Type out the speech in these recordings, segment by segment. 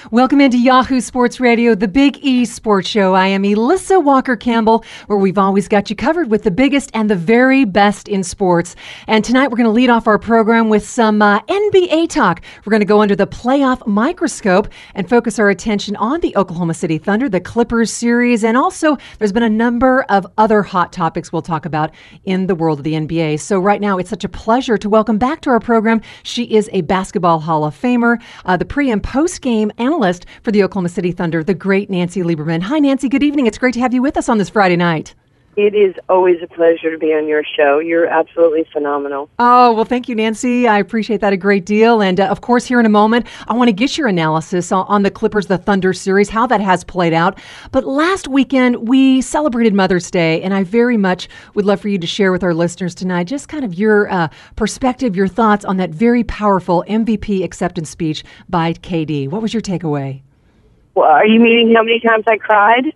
Welcome into Yahoo Sports Radio, the Big E Sports Show. I am Elissa Walker-Campbell, where we've always got you covered with the biggest and the very best in sports. And tonight we're going to lead off our program with some NBA talk. We're going to go under the playoff microscope and focus our attention on the Oklahoma City Thunder, the Clippers series, and also there's been a number of other hot topics we'll talk about in the world of the NBA. So right now it's such a pleasure to welcome back to our program. She is a Basketball Hall of Famer, the pre- and post-game analyst for the Oklahoma City Thunder, the great Nancy Lieberman. Hi, Nancy. Good evening. It's great to have you with us on this Friday night. It is always a pleasure to be on your show. You're absolutely phenomenal. Oh, well, thank you, Nancy. I appreciate that a great deal. And of course, here in a moment, I want to get your analysis on the Clippers, the Thunder series, how that has played out. But last weekend, we celebrated Mother's Day, and I very much would love for you to share with our listeners tonight just kind of your perspective, your thoughts on that very powerful MVP acceptance speech by KD. What was your takeaway? Well, are you meaning how many times I cried?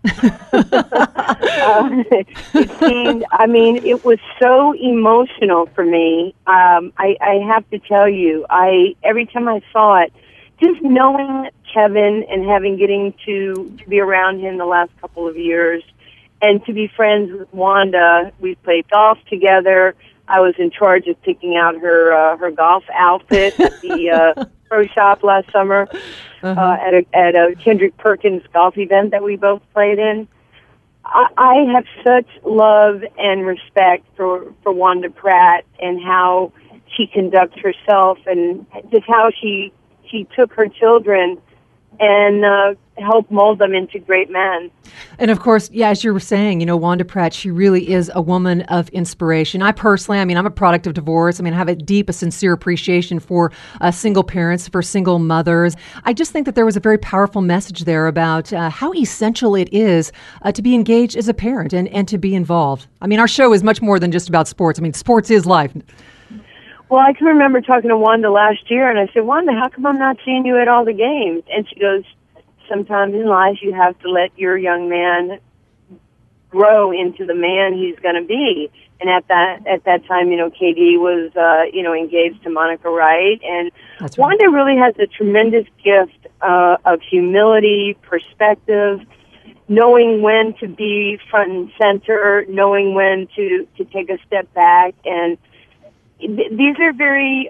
It was so emotional for me. I have to tell you, every time I saw it, just knowing Kevin and getting to be around him the last couple of years and to be friends with Wanda. We played golf together. I was in charge of picking out her golf outfit at the pro shop last summer at a Kendrick Perkins golf event that we both played in. I have such love and respect for Wanda Pratt and how she conducts herself and just how she took her children and helped mold them into great men. And of course, as you were saying, Wanda Pratt, she really is a woman of inspiration. I personally, I'm a product of divorce. I have a sincere appreciation for single parents, for single mothers. I just think that there was a very powerful message there about how essential it is to be engaged as a parent and to be involved. Our show is much more than just about sports. Sports is life. Well, I can remember talking to Wanda last year, and I said, Wanda, how come I'm not seeing you at all the games? And she goes, sometimes in life you have to let your young man grow into the man he's going to be. And at that time, KD was, engaged to Monica Wright. And right. Wanda really has a tremendous gift of humility, perspective, knowing when to be front and center, knowing when to take a step back. And these are very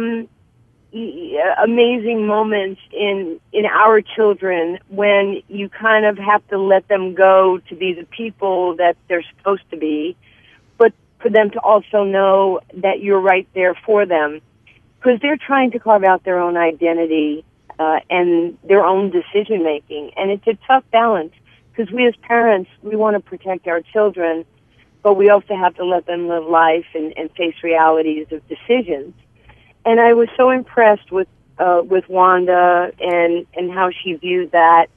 amazing moments in our children when you kind of have to let them go to be the people that they're supposed to be, but for them to also know that you're right there for them, because they're trying to carve out their own identity and their own decision making, and it's a tough balance because we as parents, we want to protect our children, but we also have to let them live life and face realities of decisions. And I was so impressed with Wanda and how she viewed that.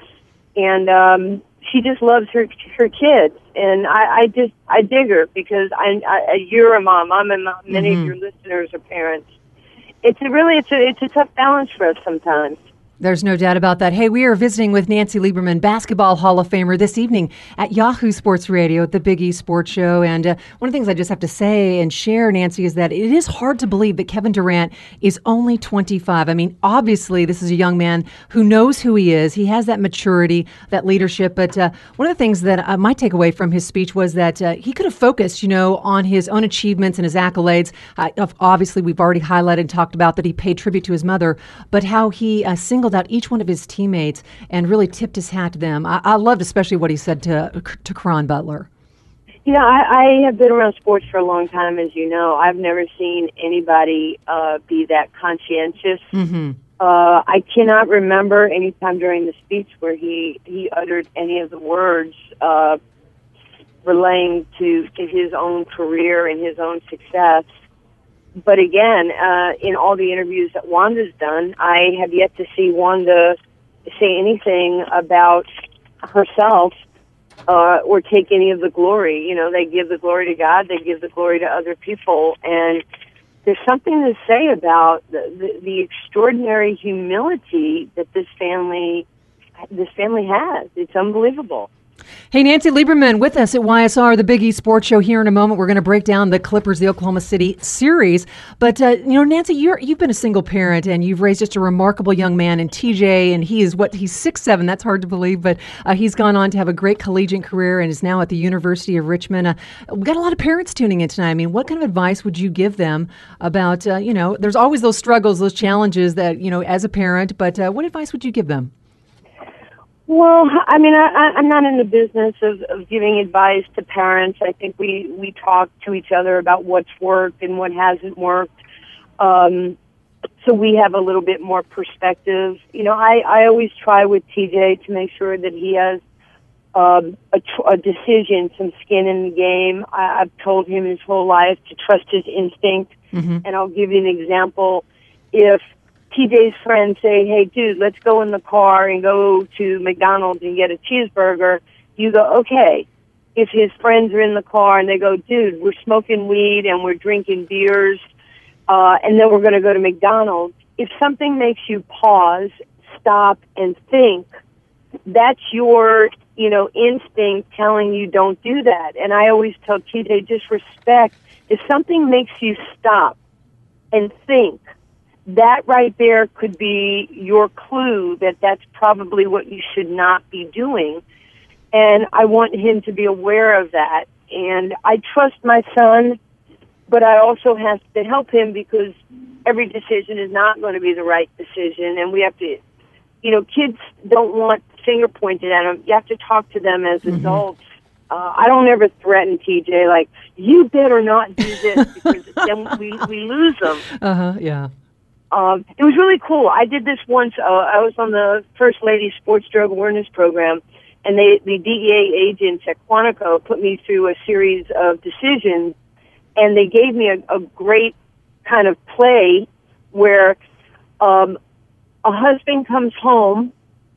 And she just loves her kids. And I dig her because you're a mom. I'm a mom. Many of your listeners are parents. It's a tough balance for us sometimes. There's no doubt about that. Hey, we are visiting with Nancy Lieberman, Basketball Hall of Famer, this evening at Yahoo Sports Radio at the Big E Sports Show. And one of the things I just have to say and share, Nancy, is that it is hard to believe that Kevin Durant is only 25. Obviously, this is a young man who knows who he is. He has that maturity, that leadership. But one of the things that my takeaway from his speech was that he could have focused, on his own achievements and his accolades. Obviously, we've already highlighted and talked about that he paid tribute to his mother, but how he singled out each one of his teammates and really tipped his hat to them. I loved especially what he said to Caron Butler. I have been around sports for a long time, as you know. I've never seen anybody be that conscientious. I cannot remember any time during the speech where he uttered any of the words relaying to his own career and his own success. But again, in all the interviews that Wanda's done, I have yet to see Wanda say anything about herself or take any of the glory. They give the glory to God, they give the glory to other people, and there's something to say about the extraordinary humility that this family has. It's unbelievable. Hey, Nancy Lieberman with us at YSR, the Big East Sports Show. Here in a moment, we're going to break down the Clippers, the Oklahoma City series. But, Nancy, you've been a single parent, and you've raised just a remarkable young man in TJ, and he's 6'7". That's hard to believe, but he's gone on to have a great collegiate career and is now at the University of Richmond. We've got a lot of parents tuning in tonight. I mean, what kind of advice would you give them about, there's always those struggles, those challenges that, as a parent, but what advice would you give them? Well, I mean, I'm not in the business of giving advice to parents. I think we talk to each other about what's worked and what hasn't worked. So we have a little bit more perspective. I always try with TJ to make sure that he has a decision, some skin in the game. I've told him his whole life to trust his instinct. Mm-hmm. And I'll give you an example. If TJ's friends say, hey, dude, let's go in the car and go to McDonald's and get a cheeseburger, you go, okay. If his friends are in the car and they go, dude, we're smoking weed and we're drinking beers, and then we're going to go to McDonald's, if something makes you pause, stop, and think, that's your, instinct telling you don't do that. And I always tell TJ, just respect. If something makes you stop and think, that right there could be your clue that that's probably what you should not be doing. And I want him to be aware of that. And I trust my son, but I also have to help him because every decision is not going to be the right decision. And we have to, kids don't want finger pointed at them. You have to talk to them as adults. I don't ever threaten TJ like, you better not do this because then we lose them. Yeah. It was really cool. I did this once. I was on the First Lady Sports Drug Awareness Program, and the DEA agents at Quantico put me through a series of decisions, and they gave me a great kind of play where a husband comes home,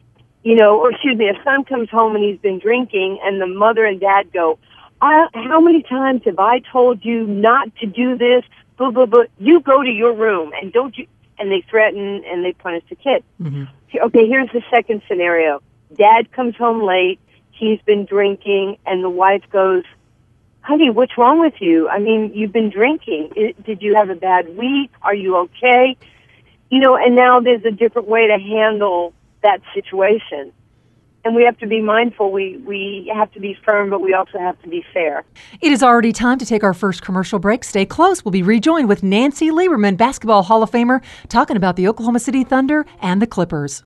a son comes home and he's been drinking, and the mother and dad go, how many times have I told you not to do this? Blah, blah, blah. You go to your room, and don't you... And they threaten and they punish the kid. Mm-hmm. Okay, here's the second scenario. Dad comes home late. He's been drinking, and the wife goes, honey, what's wrong with you? I mean, you've been drinking. Did you have a bad week? Are you okay? And now there's a different way to handle that situation. And we have to be mindful. We have to be firm, but we also have to be fair. It is already time to take our first commercial break. Stay close. We'll be rejoined with Nancy Lieberman, Basketball Hall of Famer, talking about the Oklahoma City Thunder and the Clippers.